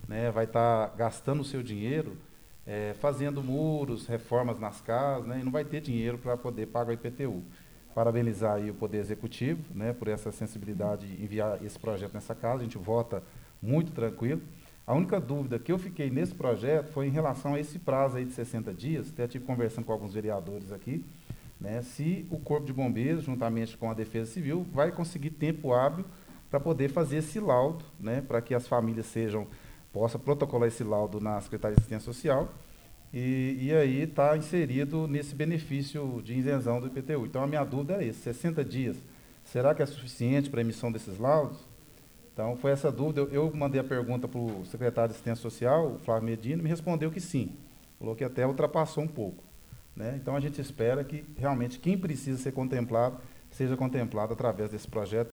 né, vai estar gastando o seu dinheiro fazendo muros, reformas nas casas, né, e não vai ter dinheiro para poder pagar o IPTU. Parabenizar aí o Poder Executivo, né, por essa sensibilidade de enviar esse projeto nessa casa, a gente vota muito tranquilo. A única dúvida que eu fiquei nesse projeto foi em relação a esse prazo aí de 60 dias, até tive conversando com alguns vereadores aqui, né, se o Corpo de Bombeiros, juntamente com a Defesa Civil, vai conseguir tempo hábil para poder fazer esse laudo, né, para que as famílias possam protocolar esse laudo na Secretaria de Assistência Social e aí está inserido nesse benefício de isenção do IPTU. Então, a minha dúvida é essa, 60 dias, será que é suficiente para a emissão desses laudos? Então, foi essa dúvida. Eu mandei a pergunta para o secretário de Assistência Social, o Flávio Medina, e me respondeu que sim. Falou que até ultrapassou um pouco, né? Então, a gente espera que realmente quem precisa ser contemplado seja contemplado através desse projeto.